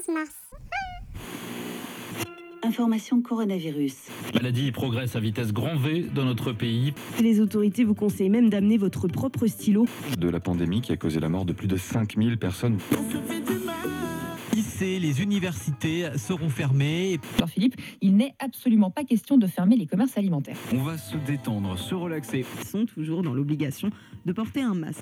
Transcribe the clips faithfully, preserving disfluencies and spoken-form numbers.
quinze mars. Information coronavirus. La maladie progresse à vitesse grand V dans notre pays. Les autorités vous conseillent même d'amener votre propre stylo. De la pandémie qui a causé la mort de plus de cinq mille personnes. Les lycées, les universités seront fermés. Alors Philippe, il n'est absolument pas question de fermer les commerces alimentaires. On va se détendre, se relaxer. Ils sont toujours dans l'obligation de porter un masque.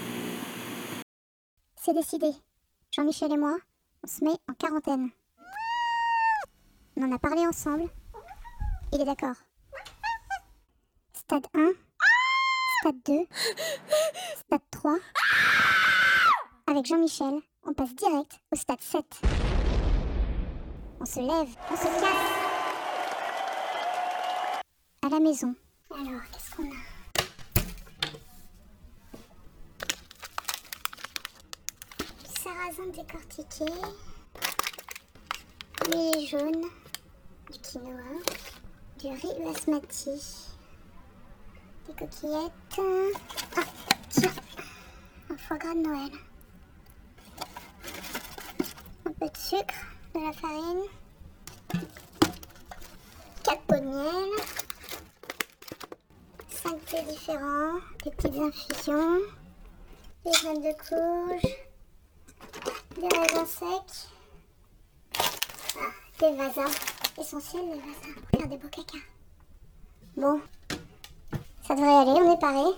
C'est décidé. Jean-Michel et moi, on se met en quarantaine. On en a parlé ensemble. Il est d'accord. Stade un, stade deux, stade trois. Avec Jean-Michel, on passe direct au stade sept. On se lève, on se casse. À la maison. Alors, qu'est-ce qu'on a ? Du sarrasin décortiqué. Huile jaune. Du quinoa, du riz basmati, des coquillettes, ah, tiens, un foie gras de Noël, un peu de sucre, de la farine, quatre pots de miel, cinq thés différents, des petites infusions, des graines de courge, des raisins secs, ah, des vasas. Essentiel, les vasins pour faire des beaux caca. Bon, ça devrait aller, on est paré.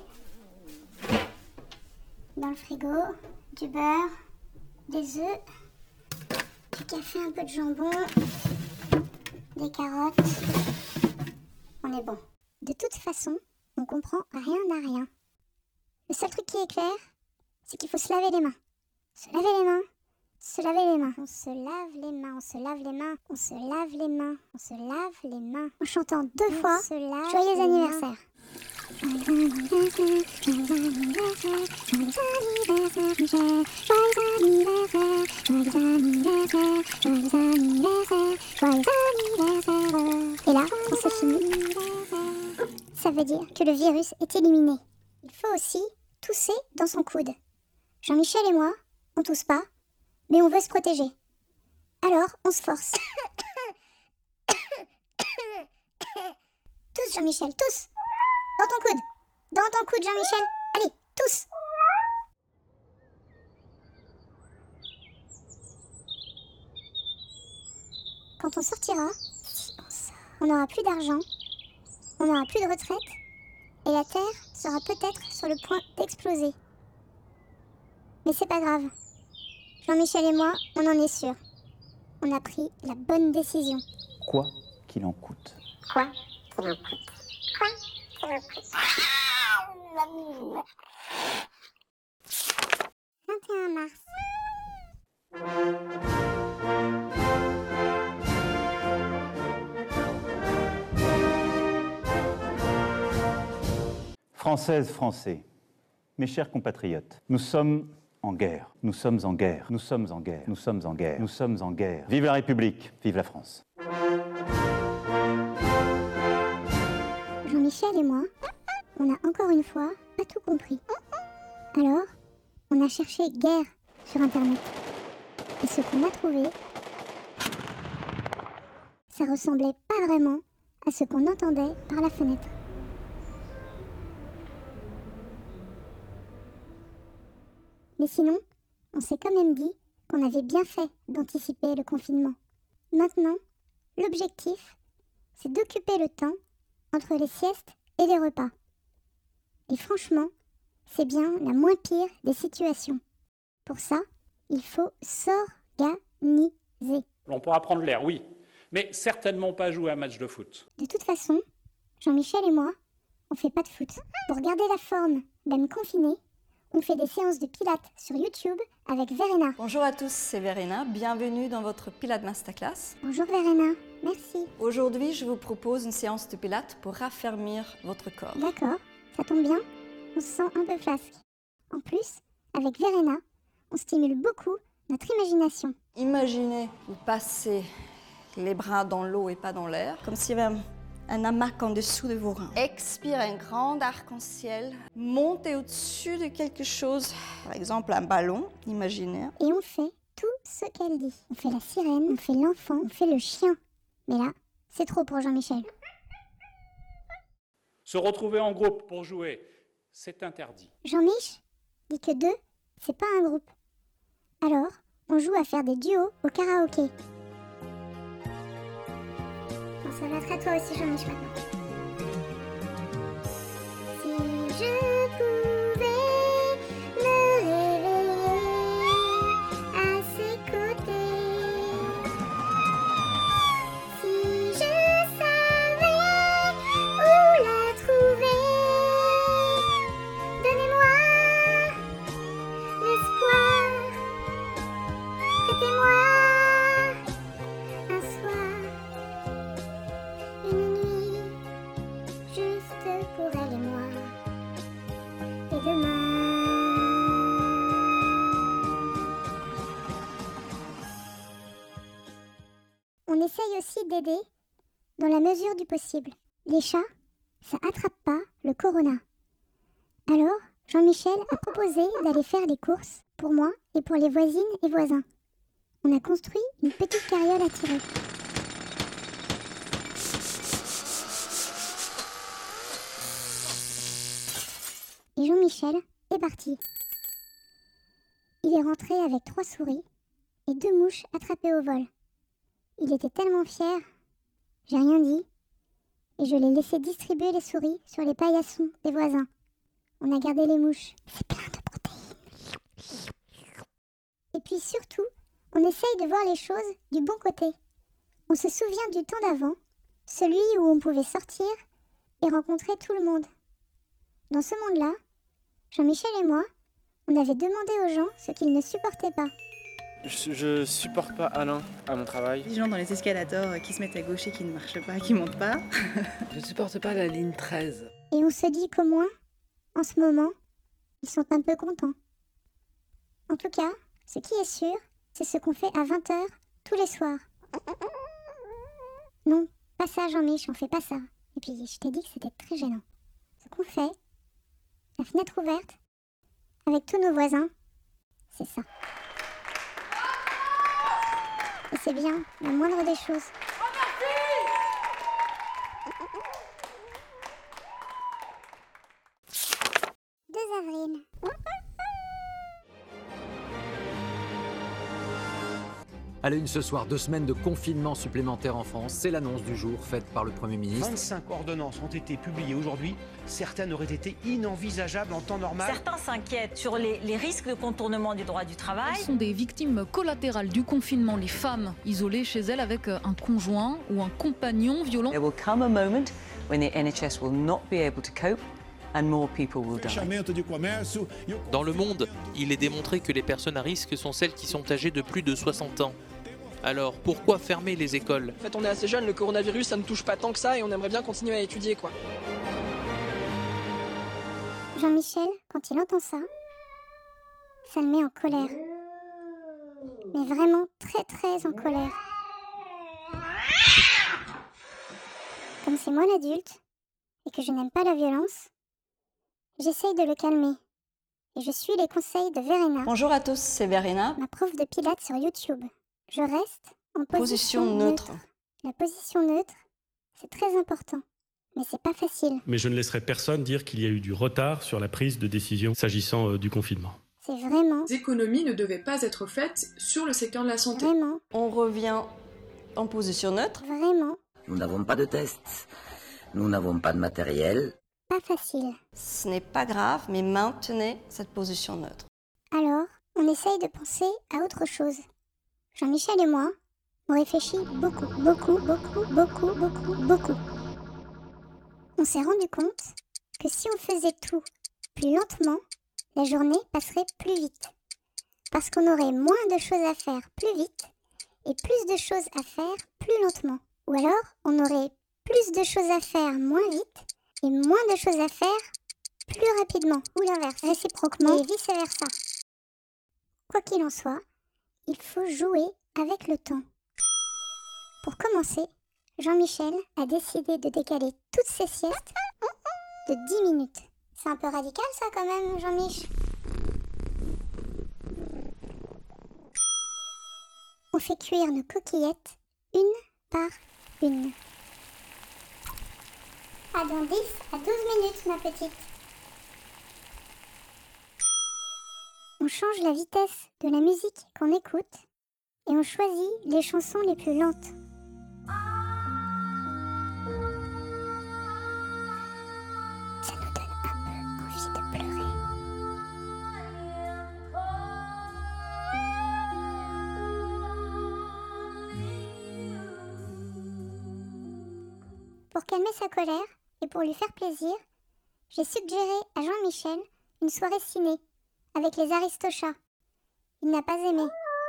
Dans le frigo, du beurre, des œufs, du café, un peu de jambon, des carottes. On est bon. De toute façon, on comprend rien à rien. Le seul truc qui est clair, c'est qu'il faut se laver les mains. Se laver les mains. Se laver les mains. On se lave les mains, on se lave les mains, on se lave les mains, on se lave les mains. En chantant deux on fois, joyeux anniversaire. Joyeux anniversaire, joyeux anniversaire, joyeux anniversaire, Michel. Joyeux anniversaire, joyeux anniversaire, joyeux anniversaire, joyeux anniversaire. Et là, quand c'est fini, ça veut dire que le virus est éliminé. Il faut aussi tousser dans son coude. Jean-Michel et moi, on tousse pas. Mais on veut se protéger. Alors, on se force. Tous, Jean-Michel, tous. Dans ton coude. Dans ton coude, Jean-Michel. Allez, tous. Quand on sortira, si on sort, on n'aura plus d'argent, on n'aura plus de retraite, et la Terre sera peut-être sur le point d'exploser. Mais c'est pas grave. Jean-Michel et moi, on en est sûrs. On a pris la bonne décision. Quoi qu'il en coûte. Quoi qu'il en coûte. Quoi qu'il en coûte. vingt et un mars. Françaises, Français, mes chers compatriotes, nous sommes en guerre, nous sommes en guerre, nous sommes en guerre, nous sommes en guerre, nous sommes en guerre. Vive la République, vive la France. Jean-Michel et moi, on a encore une fois pas tout compris. Alors, on a cherché guerre sur Internet. Et ce qu'on a trouvé, ça ressemblait pas vraiment à ce qu'on entendait par la fenêtre. Mais sinon, on s'est quand même dit qu'on avait bien fait d'anticiper le confinement. Maintenant, l'objectif, c'est d'occuper le temps entre les siestes et les repas. Et franchement, c'est bien la moins pire des situations. Pour ça, il faut s'organiser. On pourra prendre l'air, oui, mais certainement pas jouer à un match de foot. De toute façon, Jean-Michel et moi, on fait pas de foot. Pour garder la forme, même confinée, on fait des séances de pilates sur YouTube avec Verena. Bonjour à tous, c'est Verena. Bienvenue dans votre Pilates Masterclass. Bonjour Verena, merci. Aujourd'hui, je vous propose une séance de pilates pour raffermir votre corps. D'accord, ça tombe bien, on se sent un peu flasque. En plus, avec Verena, on stimule beaucoup notre imagination. Imaginez, vous passez les bras dans l'eau et pas dans l'air, comme s'il y avait un... un hamac en dessous de vos reins. Expirez un grand arc-en-ciel. Montez au-dessus de quelque chose, par exemple un ballon imaginaire. Et on fait tout ce qu'elle dit. On fait la sirène, on fait l'enfant, on fait le chien. Mais là, c'est trop pour Jean-Michel. Se retrouver en groupe pour jouer, c'est interdit. Jean-Mich dit que deux, c'est pas un groupe. Alors, on joue à faire des duos au karaoké. Bon, ça va être à toi aussi, Jean-Mich, maintenant. Si je pouvais me réveiller à ses côtés, si je savais où la trouver, donnez-moi l'espoir, prêtez-moi un soir, une nuit, juste pour elle et moi, et demain. On essaye aussi d'aider dans la mesure du possible. Les chats, ça attrape pas le corona. Alors, Jean-Michel a proposé d'aller faire les courses pour moi et pour les voisines et voisins. On a construit une petite carriole à tirer. Et Jean-Michel est parti. Il est rentré avec trois souris et deux mouches attrapées au vol. Il était tellement fier, j'ai rien dit, et je l'ai laissé distribuer les souris sur les paillassons des voisins. On a gardé les mouches. C'est plein de protéines. Et puis surtout, on essaye de voir les choses du bon côté. On se souvient du temps d'avant, celui où on pouvait sortir et rencontrer tout le monde. Dans ce monde-là, Jean-Michel et moi, on avait demandé aux gens ce qu'ils ne supportaient pas. Je, je supporte pas Alain à mon travail. Les gens dans les escalators qui se mettent à gauche et qui ne marchent pas, qui montent pas. Je supporte pas la ligne treize. Et on se dit qu'au moins, en ce moment, ils sont un peu contents. En tout cas, ce qui est sûr, c'est ce qu'on fait à vingt heures tous les soirs. Non, pas ça, Jean-Mich, on fait pas ça. Et puis, je t'ai dit que c'était très gênant. Ce qu'on fait, la fenêtre ouverte, avec tous nos voisins, c'est ça. Et c'est bien, la moindre des choses. deux avril. À la une ce soir, deux semaines de confinement supplémentaire en France. C'est l'annonce du jour faite par le Premier ministre. vingt-cinq ordonnances ont été publiées aujourd'hui. Certaines auraient été inenvisageables en temps normal. Certains s'inquiètent sur les, les risques de contournement du droit du travail. Elles sont des victimes collatérales du confinement, les femmes isolées chez elles avec un conjoint ou un compagnon violent. There will come a moment when the N H S will not be able to cope. And more people will die. Dans le monde, il est démontré que les personnes à risque sont celles qui sont âgées de plus de soixante ans. Alors, pourquoi fermer les écoles? En fait, on est assez jeunes, le coronavirus, ça ne touche pas tant que ça et on aimerait bien continuer à étudier, quoi. Jean-Michel, quand il entend ça, ça le met en colère. Mais vraiment très très en colère. Comme c'est moi l'adulte, et que je n'aime pas la violence, j'essaye de le calmer. Et je suis les conseils de Verena. Bonjour à tous, c'est Verena. Ma prof de pilates sur YouTube. Je reste en position, position neutre. neutre. La position neutre, c'est très important. Mais c'est pas facile. Mais je ne laisserai personne dire qu'il y a eu du retard sur la prise de décision s'agissant euh, du confinement. C'est vraiment... Les économies ne devaient pas être faites sur le secteur de la santé. Vraiment. On revient en position neutre. Vraiment. Nous n'avons pas de tests. Nous n'avons pas de matériel. Pas facile. Ce n'est pas grave, mais maintenez cette position neutre. Alors, on essaye de penser à autre chose. Jean-Michel et moi, on réfléchit beaucoup, beaucoup, beaucoup, beaucoup, beaucoup, beaucoup. On s'est rendu compte que si on faisait tout plus lentement, la journée passerait plus vite. Parce qu'on aurait moins de choses à faire plus vite et plus de choses à faire plus lentement. Ou alors, on aurait plus de choses à faire moins vite et moins de choses à faire plus rapidement. Ou l'inverse, réciproquement et vice-versa. Quoi qu'il en soit, il faut jouer avec le temps. Pour commencer, Jean-Michel a décidé de décaler toutes ses siestes de dix minutes. C'est un peu radical ça quand même, Jean-Mich. on fait cuire nos coquillettes une par une. Ah, dans dix à douze minutes, ma petite. On change la vitesse de la musique qu'on écoute et on choisit les chansons les plus lentes. Ça nous donne un peu envie de pleurer. Pour calmer sa colère et pour lui faire plaisir, j'ai suggéré à Jean-Michel une soirée ciné avec les Aristochats. Il n'a pas aimé.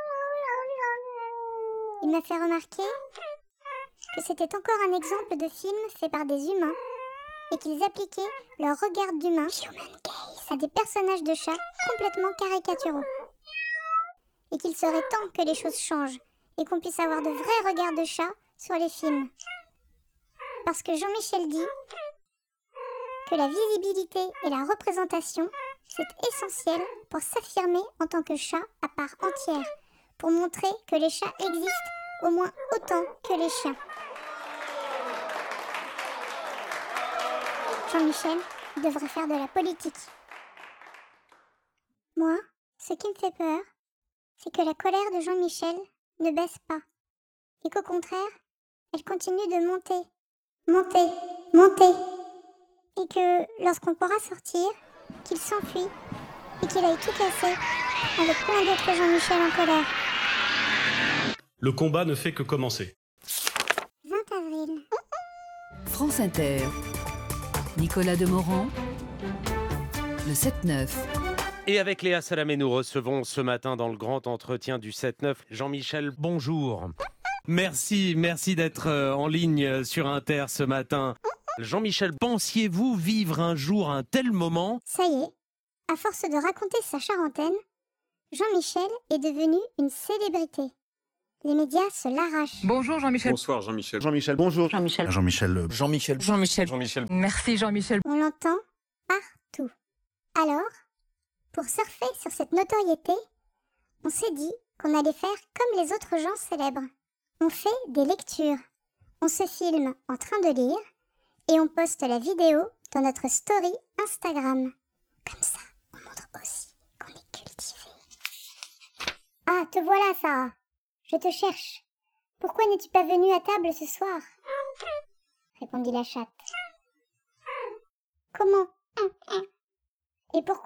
Il m'a fait remarquer que c'était encore un exemple de film fait par des humains et qu'ils appliquaient leur regard d'humain à des personnages de chats complètement caricaturaux. Et qu'il serait temps que les choses changent et qu'on puisse avoir de vrais regards de chats sur les films. Parce que Jean-Michel dit que la visibilité et la représentation, c'est essentiel pour s'affirmer en tant que chat à part entière, pour montrer que les chats existent au moins autant que les chiens. Jean-Michel devrait faire de la politique. Moi, ce qui me fait peur, c'est que la colère de Jean-Michel ne baisse pas, et qu'au contraire, elle continue de monter, monter, monter, et que lorsqu'on pourra sortir, qu'il s'enfuit et qu'il aille tout casser avec plein d'autres Jean-Michel en colère. Le combat ne fait que commencer. vingt avril. France Inter. Nicolas Demorand. Le sept neuf. Et avec Léa Salamé, nous recevons ce matin dans le grand entretien du sept neuf Jean-Michel. Bonjour. Merci, merci d'être en ligne sur Inter ce matin. Jean-Michel, pensiez-vous vivre un jour un tel moment ? Ça y est, à force de raconter sa charentaine, Jean-Michel est devenu une célébrité. Les médias se l'arrachent. Bonjour Jean-Michel. Bonsoir Jean-Michel. Jean-Michel, bonjour. Jean-Michel. Jean-Michel. Jean-Michel. Jean-Michel. Jean-Michel. Merci Jean-Michel. On l'entend partout. Alors, pour surfer sur cette notoriété, on s'est dit qu'on allait faire comme les autres gens célèbres. On fait des lectures. On se filme en train de lire et on poste la vidéo dans notre story Instagram. Comme ça, on montre aussi qu'on est cultivé. Ah, te voilà, Sarah. Je te cherche. Pourquoi n'es-tu pas venue à table ce soir ? Répondit la chatte. Comment ? Et pourquoi ?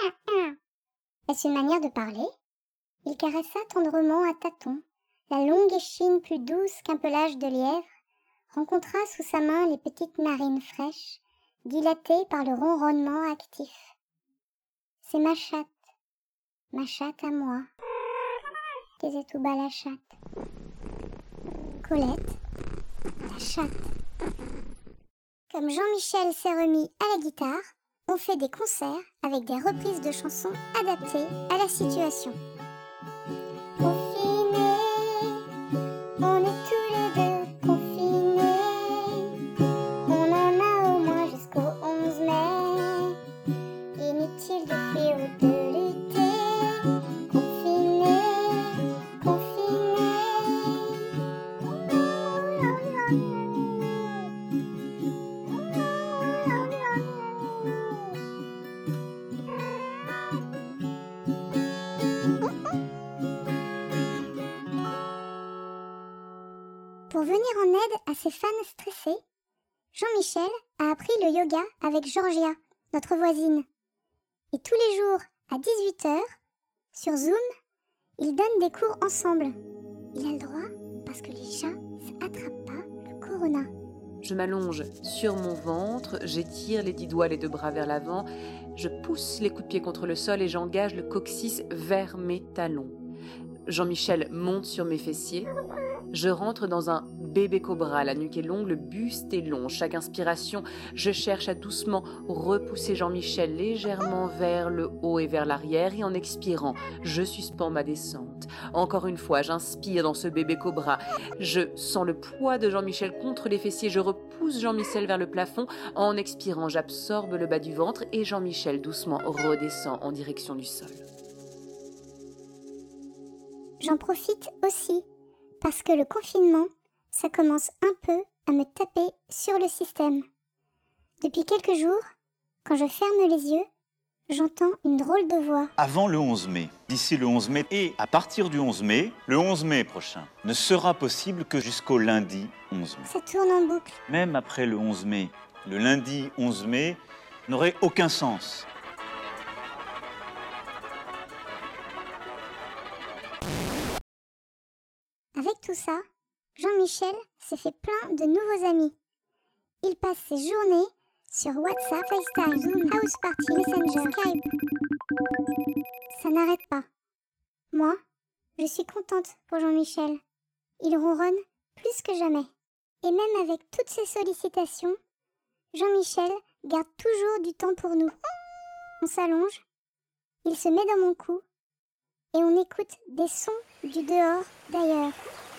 Est-ce une manière de parler ? Il caressa tendrement à tâtons la longue échine plus douce qu'un pelage de lièvre, rencontra sous sa main les petites narines fraîches, dilatées par le ronronnement actif. C'est ma chatte, ma chatte à moi, disait tout bas la chatte. Colette, la chatte. Comme Jean-Michel s'est remis à la guitare, on fait des concerts avec des reprises de chansons adaptées à la situation. Confinés, on est tous les deux confinés. On en a au moins jusqu'au onze mai. Inutile de fuir ou de lutter. Confinés, confinés. Pour venir en aide à ses fans stressés, Jean-Michel a appris le yoga avec Georgia, notre voisine. Et tous les jours, à dix-huit heures, sur Zoom, ils donnent des cours ensemble. Il a le droit parce que les chats n'attrapent pas le corona. Je m'allonge sur mon ventre, j'étire les dix doigts, les deux bras vers l'avant, je pousse les coups de pied contre le sol et j'engage le coccyx vers mes talons. Jean-Michel monte sur mes fessiers. Je rentre dans un bébé cobra, la nuque est longue, le buste est long. Chaque inspiration, je cherche à doucement repousser Jean-Michel légèrement vers le haut et vers l'arrière. Et en expirant, je suspends ma descente. Encore une fois, j'inspire dans ce bébé cobra. Je sens le poids de Jean-Michel contre les fessiers. Je repousse Jean-Michel vers le plafond. En expirant, j'absorbe le bas du ventre et Jean-Michel doucement redescend en direction du sol. J'en profite aussi parce que le confinement, ça commence un peu à me taper sur le système. Depuis quelques jours, quand je ferme les yeux, j'entends une drôle de voix. Avant le onze mai, d'ici le onze mai et à partir du onze mai, le onze mai prochain ne sera possible que jusqu'au lundi onze mai. Ça tourne en boucle. Même après le onze mai, le lundi onze mai n'aurait aucun sens. Avec tout ça, Jean-Michel s'est fait plein de nouveaux amis. Il passe ses journées sur WhatsApp, FaceTime, Zoom, House Party, Messenger, Skype. Ça n'arrête pas. Moi, je suis contente pour Jean-Michel. Il ronronne plus que jamais. Et même avec toutes ces sollicitations, Jean-Michel garde toujours du temps pour nous. On s'allonge, il se met dans mon cou et on écoute des sons du dehors d'ailleurs.